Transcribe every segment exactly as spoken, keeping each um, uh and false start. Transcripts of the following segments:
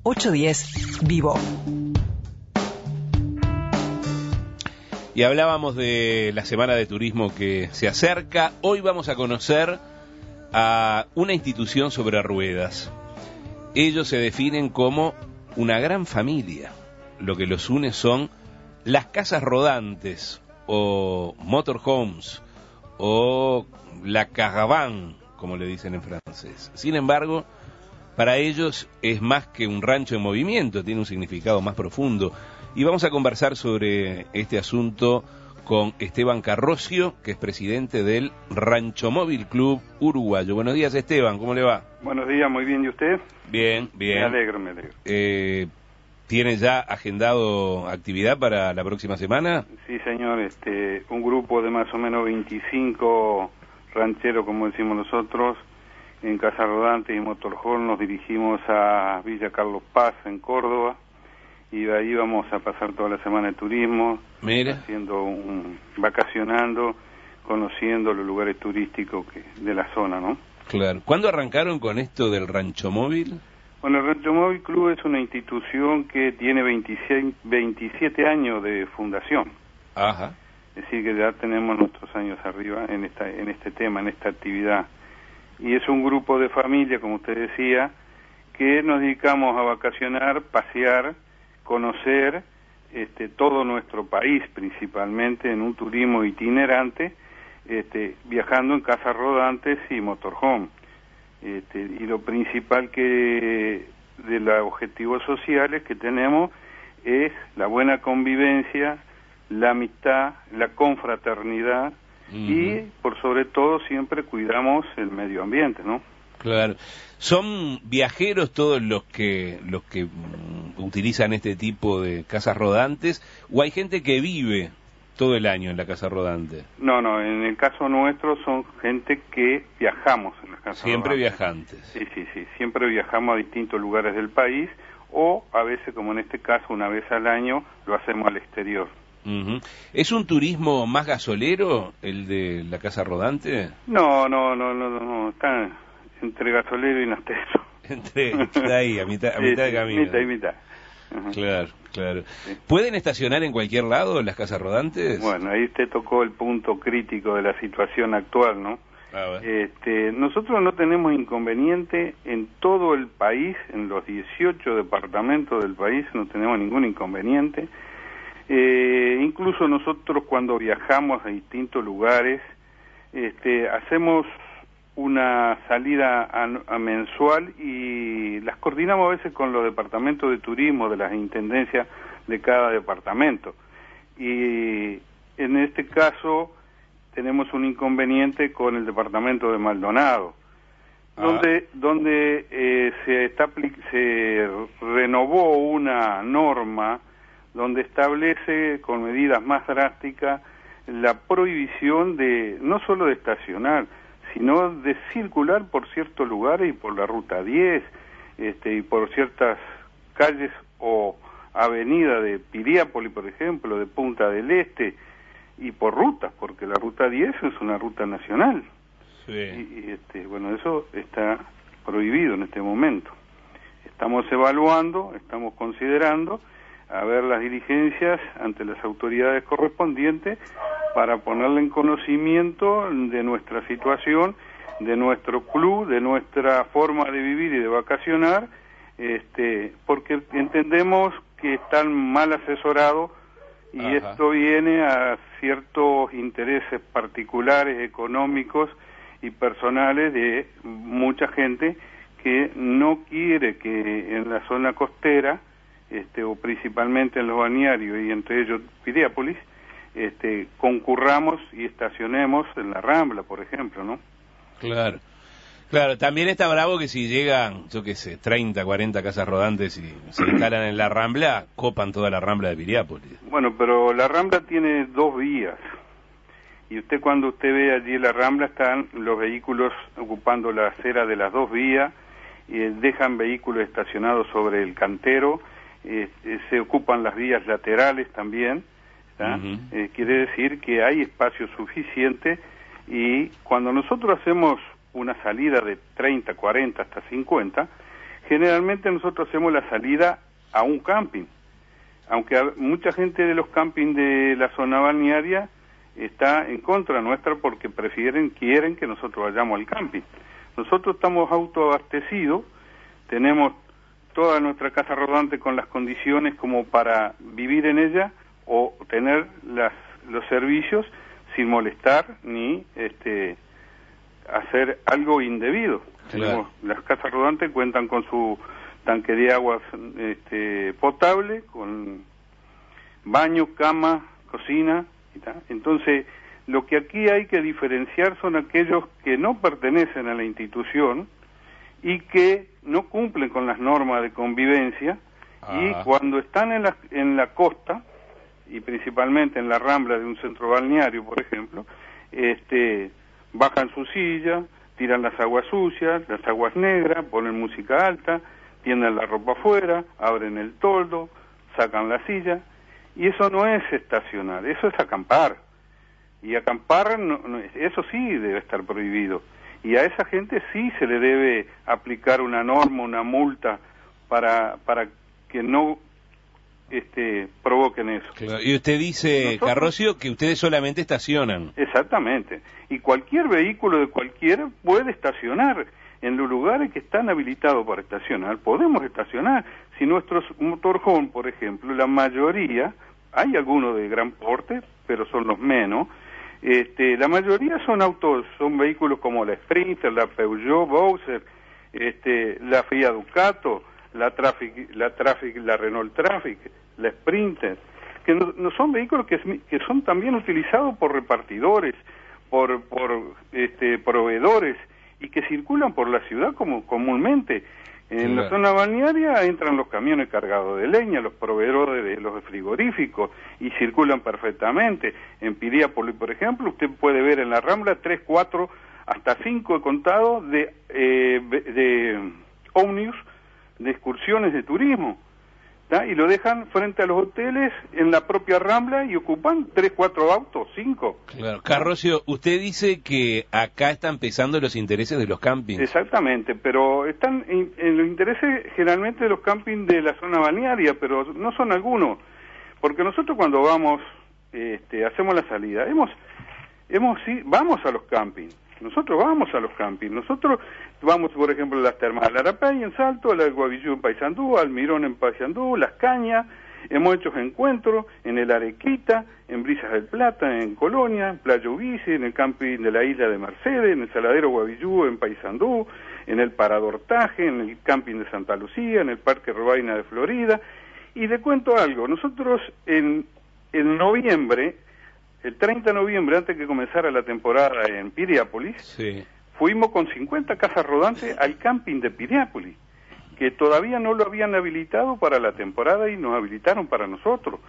ochocientos diez Vivo. Y hablábamos de la Semana de Turismo que se acerca. Hoy vamos a conocer a una institución sobre ruedas. Ellos se definen como una gran familia. Lo que los une son las casas rodantes, o motorhomes, o la caravane, como le dicen en francés. Sin embargo, para ellos es más que un rancho en movimiento, tiene un significado más profundo. Y vamos a conversar sobre este asunto con Esteban Carroccio, que es presidente del Rancho Móvil Club Uruguayo. Buenos días, Esteban, ¿cómo le va? Buenos días, muy bien, ¿y usted? Bien, bien. Me alegro, me alegro. Eh, ¿Tiene ya agendado actividad para la próxima semana? Sí, señor, este, un grupo de más o menos veinticinco rancheros, como decimos nosotros, en Casa Rodante y Motorhome, nos dirigimos a Villa Carlos Paz, en Córdoba, y de ahí vamos a pasar toda la semana de turismo, Mira. haciendo un, vacacionando, conociendo los lugares turísticos que, de la zona, ¿no? Claro. ¿Cuándo arrancaron con esto del Rancho Móvil? Bueno, el Rancho Móvil Club es una institución que tiene veintiséis, veintisiete años de fundación. Ajá. Es decir, que ya tenemos nuestros años arriba en esta, en este tema, en esta actividad. Y es un grupo de familia, como usted decía, que nos dedicamos a vacacionar, pasear, conocer este, todo nuestro país, principalmente en un turismo itinerante, este, viajando en casas rodantes y motorhome. Este, y lo principal que de los objetivos sociales que tenemos es la buena convivencia, la amistad, la confraternidad, uh-huh. Y por sobre todo siempre cuidamos el medio ambiente, ¿no? Claro. ¿Son viajeros todos los que los que um, utilizan este tipo de casas rodantes o hay gente que vive todo el año en la casa rodante? No, no, en el caso nuestro son gente que viajamos en la casa Siempre rodante. Viajantes. Sí, sí, sí, siempre viajamos a distintos lugares del país o a veces, como en este caso, una vez al año, lo hacemos al exterior. Uh-huh. ¿Es un turismo más gasolero el de la casa rodante? No, no, no, no, no, no. Está entre gasolero y nasteso. Entre, está ahí, a mitad, a sí, mitad sí, de camino. Mitad y mitad. Uh-huh. Claro, claro. Sí. ¿Pueden estacionar en cualquier lado las casas rodantes? Bueno, ahí usted tocó el punto crítico de la situación actual, ¿no? Ah, este, nosotros no tenemos inconveniente en todo el país, en los dieciocho departamentos del país, no tenemos ningún inconveniente. Eh, incluso nosotros cuando viajamos a distintos lugares, este, hacemos una salida a, a mensual y las coordinamos a veces con los departamentos de turismo de las intendencias de cada departamento. Y en este caso tenemos un inconveniente con el departamento de Maldonado, ah. donde donde eh, se, está, se renovó una norma donde establece con medidas más drásticas la prohibición de no solo de estacionar, sino de circular por ciertos lugares y por la ruta diez, este, y por ciertas calles o avenidas de Piriápolis, por ejemplo, de Punta del Este, y por rutas, porque la ruta diez es una ruta nacional. Sí. Y, y este, bueno, eso está prohibido en este momento. Estamos evaluando, estamos considerando a ver las diligencias ante las autoridades correspondientes para ponerle en conocimiento de nuestra situación, de nuestro club, de nuestra forma de vivir y de vacacionar, este, porque entendemos que están mal asesorados y Ajá. esto viene a ciertos intereses particulares, económicos y personales de mucha gente que no quiere que en la zona costera, este, o principalmente en los balnearios y entre ellos Piriápolis, este, concurramos y estacionemos en la Rambla, por ejemplo, ¿no? Claro, claro, también está bravo que si llegan, yo qué sé, treinta, cuarenta casas rodantes y se instalan en la Rambla, copan toda la Rambla de Piriápolis. Bueno, pero la Rambla tiene dos vías, y usted cuando usted ve allí la Rambla están los vehículos ocupando la acera de las dos vías, y dejan vehículos estacionados sobre el cantero, eh, eh, se ocupan las vías laterales también, uh-huh. eh, quiere decir que hay espacio suficiente, y cuando nosotros hacemos una salida de treinta, cuarenta hasta cincuenta, generalmente nosotros hacemos la salida a un camping, aunque mucha gente de los campings de la zona balnearia está en contra nuestra porque prefieren, quieren que nosotros vayamos al camping. Nosotros estamos autoabastecidos, tenemos toda nuestra casa rodante con las condiciones como para vivir en ella o tener las, los servicios sin molestar ni este hacer algo indebido. Claro. Tenemos, las casas rodantes cuentan con su tanque de aguas este, potable, con baño, cama, cocina. Entonces, lo que aquí hay que diferenciar son aquellos que no pertenecen a la institución y que no cumplen con las normas de convivencia. Ajá. Y cuando están en la, en la costa, y principalmente en la rambla de un centro balneario, por ejemplo, este, bajan su silla, tiran las aguas sucias, las aguas negras, ponen música alta, tienden la ropa afuera, abren el toldo, sacan la silla. Y eso no es estacionar, eso es acampar. Y acampar, no, no, eso sí debe estar prohibido. Y a esa gente sí se le debe aplicar una norma, una multa, para, para que no este, provoquen eso. Claro. Y usted dice, Nosotros, Carroccio, que ustedes solamente estacionan. Exactamente. Y cualquier vehículo de cualquiera puede estacionar. En los lugares que están habilitados para estacionar, podemos estacionar. Si nuestros motorhome, por ejemplo, la mayoría, hay algunos de gran porte, pero son los menos, este, la mayoría son autos, son vehículos como la Sprinter, la Peugeot, Boxer, este, la Fiat Ducato, la Traffic, la Traffic, la Renault Traffic, la Sprinter, que no, no son vehículos que, que son también utilizados por repartidores, por, por este, proveedores, y que circulan por la ciudad como comúnmente. En sí, la zona balnearia entran los camiones cargados de leña, los proveedores de los frigoríficos, y circulan perfectamente. En Piriápolis, por ejemplo, usted puede ver en la Rambla tres, cuatro, hasta cinco he contado de, eh, de ómnibus, de excursiones de turismo, ¿tá? Y lo dejan frente a los hoteles en la propia Rambla y ocupan tres, cuatro autos, cinco. Claro. Carroccio, usted dice que acá están pesando los intereses de los campings. Exactamente, pero están en, en los intereses generalmente de los campings de la zona balnearia, pero no son algunos, porque nosotros cuando vamos, este, hacemos la salida, hemos, hemos, sí, vamos a los campings. Nosotros vamos a los campings, nosotros vamos, por ejemplo, a las termas del Arapey en Salto, a la Guavillú en Paysandú, al Mirón en Paysandú, Las Cañas, hemos hecho encuentros en el Arequita, en Brisas del Plata, en Colonia, en Playa Ubici, en el camping de la isla de Mercedes, en el Saladero Guavillú en Paysandú, en el Parador Taje, en el camping de Santa Lucía, en el Parque Robaina de Florida. Y le cuento algo, nosotros en, en noviembre, el treinta de noviembre, antes que comenzara la temporada en Piriápolis, sí, fuimos con cincuenta casas rodantes al camping de Piriápolis, que todavía no lo habían habilitado para la temporada y nos habilitaron para nosotros,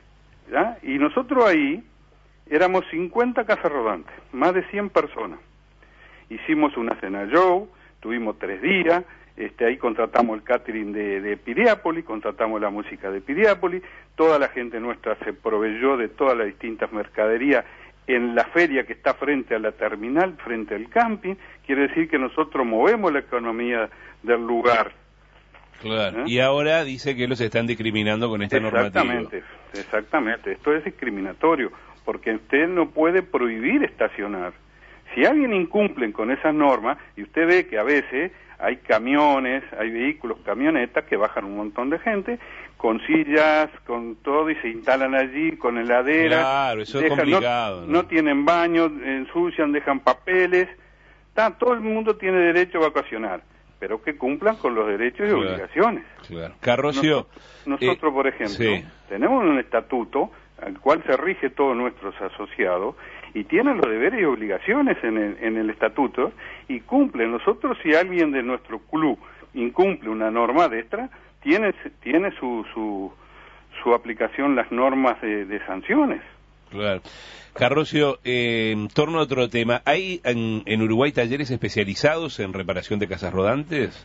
¿ya? Y nosotros ahí éramos cincuenta casas rodantes, más de cien personas. Hicimos una cena show, tuvimos tres días, este, ahí contratamos el catering de, de Piriápolis, contratamos la música de Piriápolis, toda la gente nuestra se proveyó de todas las distintas mercaderías en la feria que está frente a la terminal, frente al camping. Quiere decir que nosotros movemos la economía del lugar. Claro. ¿Eh? Y ahora dice que los están discriminando con esta normativa. Exactamente, exactamente. Esto es discriminatorio, porque usted no puede prohibir estacionar. Si alguien incumple con esas normas, y usted ve que a veces hay camiones, hay vehículos, camionetas que bajan un montón de gente con sillas, con todo, y se instalan allí con heladera. Claro, eso dejan, es complicado. No, ¿no? no tienen baño, ensucian, dejan papeles. Está, todo el mundo tiene derecho a vacacionar, pero que cumplan con los derechos y claro, obligaciones. Claro. Carroccio, Nos, nosotros, eh, por ejemplo, sí, tenemos un estatuto al cual se rige todos nuestros asociados, y tienen los deberes y obligaciones en el, en el estatuto, y cumplen. Nosotros, si alguien de nuestro club incumple una norma de esta, tiene, tiene su, su, su aplicación las normas de, de sanciones. Claro. Carroccio, eh, en torno a otro tema, ¿hay en, en Uruguay talleres especializados en reparación de casas rodantes?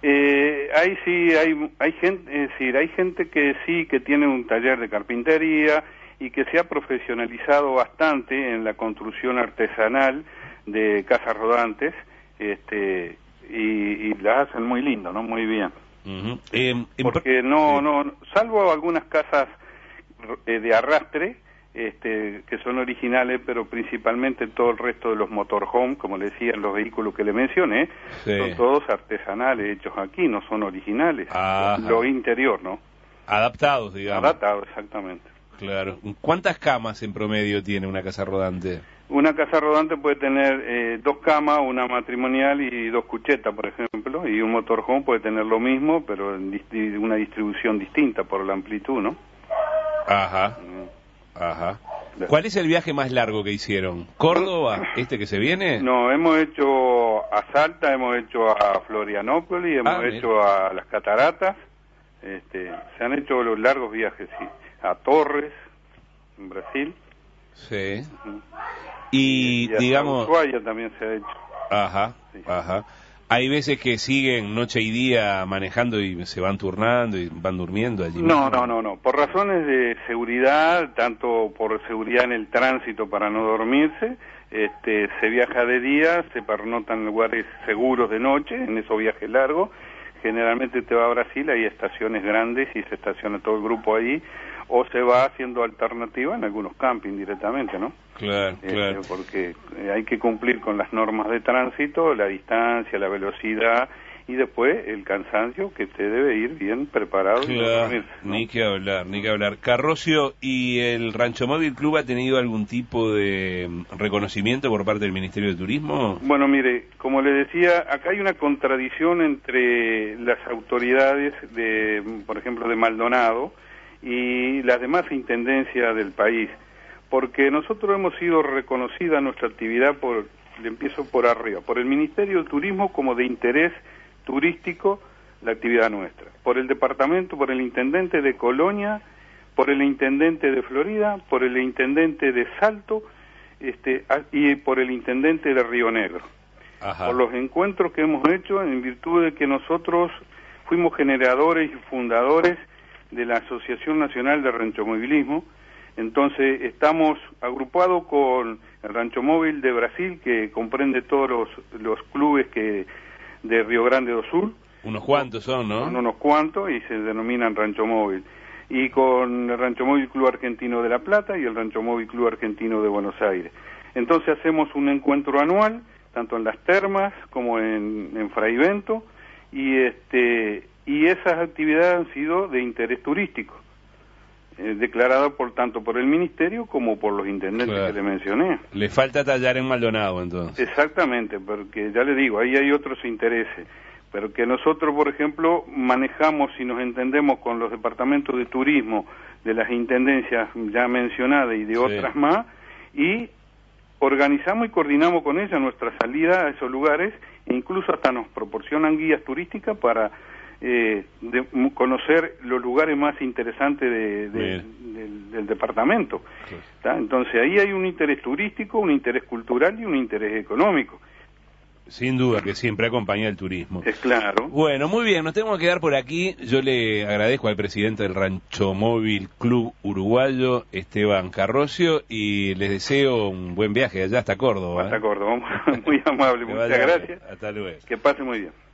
Eh, hay sí, hay, hay gente, es decir, hay gente que sí, que tiene un taller de carpintería y que se ha profesionalizado bastante en la construcción artesanal de casas rodantes, este, y, y las hacen muy lindo, ¿no? Muy bien. Uh-huh. eh, Porque no, sí. no, salvo algunas casas eh, de arrastre, este, que son originales, pero principalmente todo el resto de los motorhome, como le decían, los vehículos que le mencioné, sí. son todos artesanales, hechos aquí, no son originales. Ajá. Lo interior, ¿no? Adaptados, digamos. Adaptados, exactamente. Claro. ¿Cuántas camas en promedio tiene una casa rodante? Una casa rodante puede tener eh, dos camas, una matrimonial y dos cuchetas, por ejemplo, y un motorhome puede tener lo mismo, pero en dist- una distribución distinta por la amplitud, ¿no? Ajá. Mm. Ajá. ¿Cuál es el viaje más largo que hicieron? ¿Córdoba, este que se viene? No, hemos hecho a Salta, hemos hecho a Florianópolis, hemos ah, hecho a las Cataratas, este, se han hecho los largos viajes, sí, a Torres, en Brasil. Sí. Uh-huh. Y, y digamos... Ushuaia también se ha hecho. Ajá, sí. Ajá. Hay veces que siguen noche y día manejando y se van turnando y van durmiendo allí. No, no, no, no. Por razones de seguridad, tanto por seguridad en el tránsito para no dormirse, este, se viaja de día, se pernota en lugares seguros de noche, en esos viajes largos. Generalmente te va a Brasil, hay estaciones grandes y se estaciona todo el grupo ahí, o se va haciendo alternativa en algunos campings directamente, ¿no? Claro, este, claro. Porque hay que cumplir con las normas de tránsito, la distancia, la velocidad y después el cansancio, que usted debe ir bien preparado. Claro, y no dormirse, ¿no? Ni que hablar, ni que hablar. Carrocio, ¿y el Rancho Móvil Club ha tenido algún tipo de reconocimiento por parte del Ministerio de Turismo? Bueno, mire, como le decía, acá hay una contradicción entre las autoridades de, por ejemplo, de Maldonado y las demás intendencias del país, porque nosotros hemos sido reconocida nuestra actividad por, le empiezo por arriba, por el Ministerio de Turismo como de interés turístico la actividad nuestra, por el departamento, por el intendente de Colonia, por el intendente de Florida, por el intendente de Salto, este, y por el intendente de Río Negro. Ajá. Por los encuentros que hemos hecho en virtud de que nosotros fuimos generadores y fundadores de la Asociación Nacional de Ranchomovilismo. Entonces estamos agrupados con el Rancho Móvil de Brasil, que comprende todos los, los clubes que de Río Grande do Sul. Unos cuantos son, ¿no? Son unos cuantos y se denominan Rancho Móvil. Y con el Rancho Móvil Club Argentino de La Plata y el Rancho Móvil Club Argentino de Buenos Aires. Entonces hacemos un encuentro anual, tanto en las termas como en, en Fraivento, y este y esas actividades han sido de interés turístico, eh, declarado por tanto por el Ministerio como por los intendentes, claro, que le mencioné. Le falta tallar en Maldonado, entonces. Exactamente, porque ya le digo, ahí hay otros intereses, pero que nosotros, por ejemplo, manejamos y nos entendemos con los departamentos de turismo de las intendencias ya mencionadas y de sí. otras más, y organizamos y coordinamos con ellas nuestra salida a esos lugares, e incluso hasta nos proporcionan guías turísticas para eh, de, conocer los lugares más interesantes de, de, del, del departamento. Sí. Entonces ahí hay un interés turístico, un interés cultural y un interés económico. Sin duda que siempre acompaña el turismo. Es claro. Bueno, muy bien, nos tenemos que quedar por aquí. Yo le agradezco al presidente del Rancho Móvil Club Uruguayo, Esteban Carrocio, y les deseo un buen viaje allá hasta Córdoba. Hasta ¿eh? Córdoba, muy amable, muchas gracias. Hasta luego. Que pase muy bien.